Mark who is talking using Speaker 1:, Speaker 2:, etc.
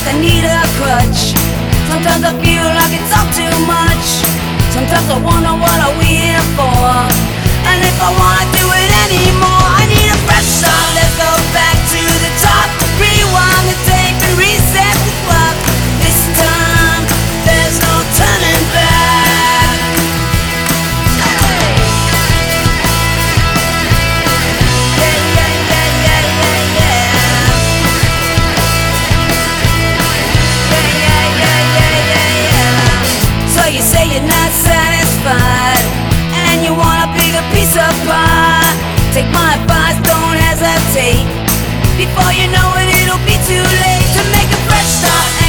Speaker 1: like I need a crutch. Sometimes I feel like it's all too much. Sometimes I wonder what are we here for, and if I wanna do it anymore. I need a fresh start, let's go back to the top. Rewind the tape and reset the clock. This time, there's no turning back. So you say you're not satisfied, and you want a bigger piece of pie. Take my advice, don't hesitate. Before you know it, it'll be too late to make a fresh start.